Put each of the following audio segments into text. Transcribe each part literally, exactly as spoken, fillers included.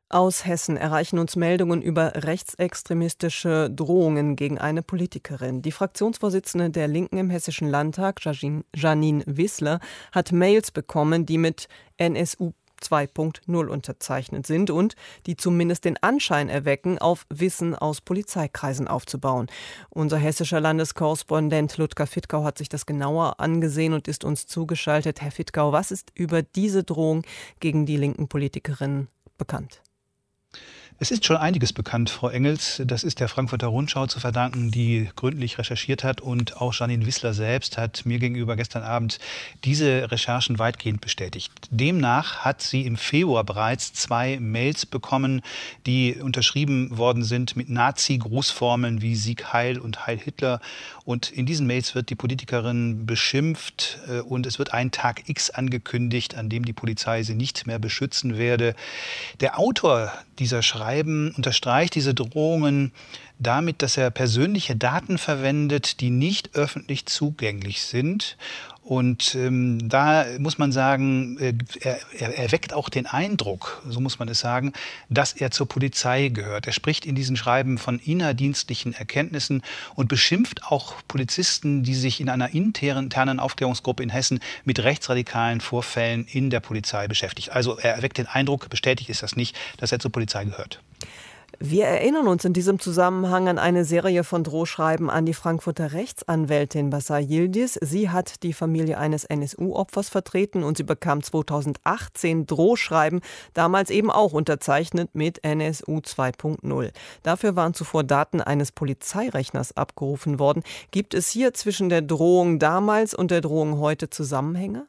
Aus Hessen erreichen uns Meldungen über rechtsextremistische Drohungen gegen eine Politikerin. Die Fraktionsvorsitzende der Linken im Hessischen Landtag, Jajin- Janine Wissler, hat Mails bekommen, die mit N S U zwei Punkt null unterzeichnet sind und die zumindest den Anschein erwecken, auf Wissen aus Polizeikreisen aufzubauen. Unser hessischer Landeskorrespondent Ludger Fittkau hat sich das genauer angesehen und ist uns zugeschaltet. Herr Fittkau, was ist über diese Drohung gegen die linken Politikerin bekannt? Es ist schon einiges bekannt, Frau Engels. Das ist der Frankfurter Rundschau zu verdanken, die gründlich recherchiert hat. Und auch Janine Wissler selbst hat mir gegenüber gestern Abend diese Recherchen weitgehend bestätigt. Demnach hat sie im Februar bereits zwei Mails bekommen, die unterschrieben worden sind mit Nazi-Grußformeln wie Sieg Heil und Heil Hitler. Und in diesen Mails wird die Politikerin beschimpft äh, und es wird ein Tag X angekündigt, an dem die Polizei sie nicht mehr beschützen werde. Der Autor dieser Schreiben unterstreicht diese Drohungen damit, dass er persönliche Daten verwendet, die nicht öffentlich zugänglich sind. Und ähm, da muss man sagen, äh, er, er erweckt auch den Eindruck, so muss man es sagen, dass er zur Polizei gehört. Er spricht in diesen Schreiben von innerdienstlichen Erkenntnissen und beschimpft auch Polizisten, die sich in einer internen Aufklärungsgruppe in Hessen mit rechtsradikalen Vorfällen in der Polizei beschäftigt. Also er erweckt den Eindruck, bestätigt ist das nicht, dass er zur Polizei gehört. Wir erinnern uns in diesem Zusammenhang an eine Serie von Drohschreiben an die Frankfurter Rechtsanwältin Basar Yildiz. Sie hat die Familie eines N S U-Opfers vertreten und sie bekam zweitausendachtzehn Drohschreiben, damals eben auch unterzeichnet mit N S U zwei Punkt null. Dafür waren zuvor Daten eines Polizeirechners abgerufen worden. Gibt es hier zwischen der Drohung damals und der Drohung heute Zusammenhänge?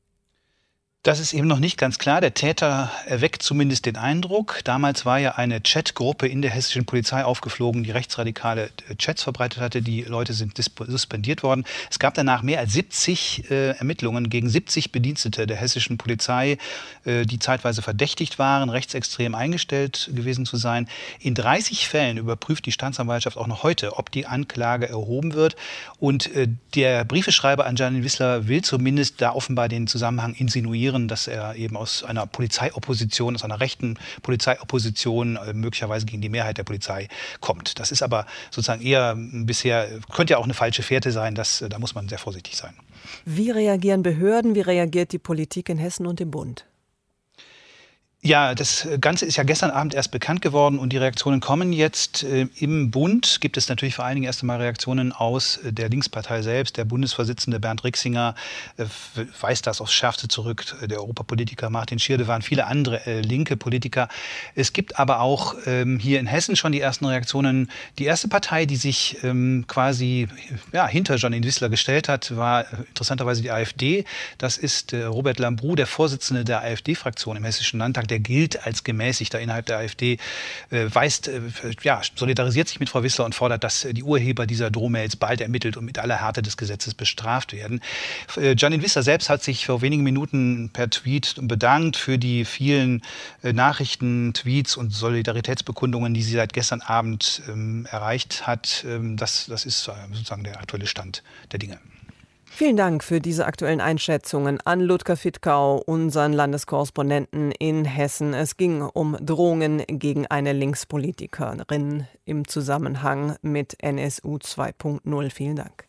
Das ist eben noch nicht ganz klar. Der Täter erweckt zumindest den Eindruck. Damals war ja eine Chatgruppe in der hessischen Polizei aufgeflogen, die rechtsradikale Chats verbreitet hatte. Die Leute sind suspendiert worden. Es gab danach mehr als siebzig äh, Ermittlungen gegen siebzig Bedienstete der hessischen Polizei, äh, die zeitweise verdächtigt waren, rechtsextrem eingestellt gewesen zu sein. In dreißig Fällen überprüft die Staatsanwaltschaft auch noch heute, ob die Anklage erhoben wird. Und äh, der Briefeschreiber an Janine Wissler will zumindest da offenbar den Zusammenhang insinuieren, dass er eben aus einer Polizeiopposition, aus einer rechten Polizeiopposition äh, möglicherweise gegen die Mehrheit der Polizei kommt. Das ist aber sozusagen eher bisher, könnte ja auch eine falsche Fährte sein, das, da muss man sehr vorsichtig sein. Wie reagieren Behörden, wie reagiert die Politik in Hessen und im Bund? Ja, das Ganze ist ja gestern Abend erst bekannt geworden und die Reaktionen kommen jetzt. Äh, Im Bund gibt es natürlich vor allen Dingen erst einmal Reaktionen aus äh, der Linkspartei selbst. Der Bundesvorsitzende Bernd Rixinger äh, weist das aufs Schärfste zurück. Der Europapolitiker Martin Schirdewan, viele andere äh, linke Politiker. Es gibt aber auch ähm, hier in Hessen schon die ersten Reaktionen. Die erste Partei, die sich ähm, quasi ja, hinter Janine Wissler gestellt hat, war äh, interessanterweise die AfD. Das ist äh, Robert Lambrou, der Vorsitzende der AfD-Fraktion im Hessischen Landtag. Der gilt als gemäßigter innerhalb der AfD, äh, weist, äh, ja, solidarisiert sich mit Frau Wissler und fordert, dass äh, die Urheber dieser Drohmails bald ermittelt und mit aller Härte des Gesetzes bestraft werden. Äh, Janine Wissler selbst hat sich vor wenigen Minuten per Tweet bedankt für die vielen äh, Nachrichten, Tweets und Solidaritätsbekundungen, die sie seit gestern Abend ähm, erreicht hat. Ähm, das, das ist äh, sozusagen der aktuelle Stand der Dinge. Vielen Dank für diese aktuellen Einschätzungen an Ludger Fittkau, unseren Landeskorrespondenten in Hessen. Es ging um Drohungen gegen eine Linkspolitikerin im Zusammenhang mit N S U zwei Punkt null. Vielen Dank.